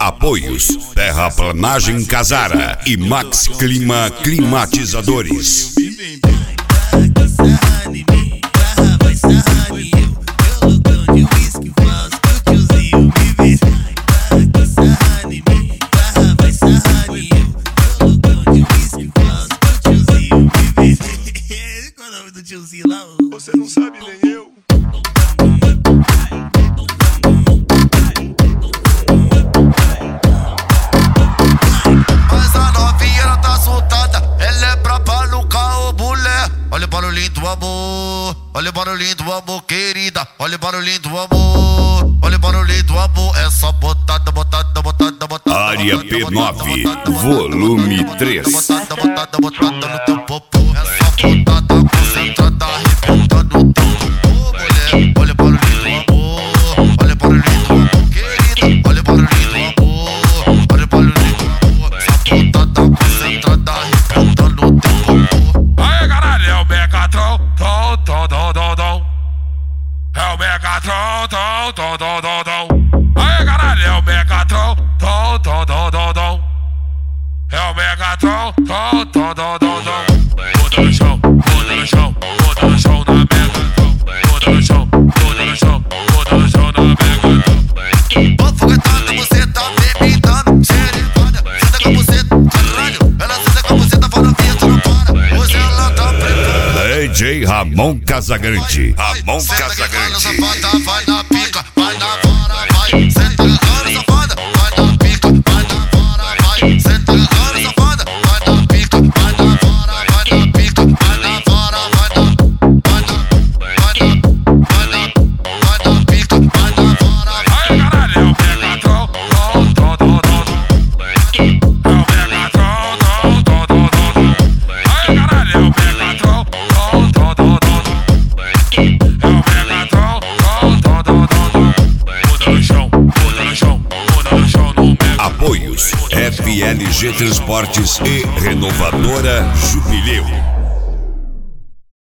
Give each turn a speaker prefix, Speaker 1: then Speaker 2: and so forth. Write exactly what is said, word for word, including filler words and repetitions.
Speaker 1: Apoios: Terraplanagem Casara e Max Clima Climatizadores.
Speaker 2: Você não sabe nem eu.
Speaker 3: Mas a novinha ela tá soltada, ela é braba no carro, mulher. Olha o barulhinho do amor, olha o barulhinho do amor, querida. Olha o barulhinho do amor, olha o barulhinho do amor. É só botada, botada, botada, botada.
Speaker 1: Área P nove, volume três.
Speaker 3: Botada, botada, botada no teu popô. É só botada concentrada, arrebentando no teu popô, mulher. Olha o barulhinho do amor, olha o barulhinho do amor, querida. Olha o barulhinho do amor, olha o barulhinho do amor. Só botada concentrada, arrebentando no teu popô.
Speaker 2: Aê, caralho, é o Megatron, tom, tom, tom, tom, tom. É o Megatron, tom, tom, tom, tom, tom. Aê, caralho, é o Megatron, tom, tom, tom, tom, tom. É o Megatron, tom, tom, tom, tom, tom. Bota no chão, bota no chão, bota no chão na Megatron. Bota no chão, bota no chão, bota no chão na Megatron.
Speaker 3: Vou foguetando, você tá bebidando, xerifada. Senta com você, caralho. Ela senta com você, tá falando que tu não para. Hoje ela tá preparada.
Speaker 1: D J Ramon Casagrande. Ramon
Speaker 3: Senta
Speaker 1: Casagrande.
Speaker 3: que safada, vai na pica, vai na vara, vai. Senta que safada, vai na pica, vai na vara, vai. Senta que safada, vai na pica, vai na vara, vai na pica, vai na vara, vai na, vai na, vai na, vai na, vai na pica, vai na vara.
Speaker 2: Aê, caralho, é o Megatron, tom, tom, tom, tom, tom. É o Megatron, tom, tom, tom, tom, tom. Aê, caralho, é o Megatron, tom, tom, tom, tom, tom. É o Megatron, tom, tom, tom, tom, tom. Bota no chão, bota no chão, bota no chão no Megatron.
Speaker 1: Apoios: F L G Transportes e Renovadora Jubileu.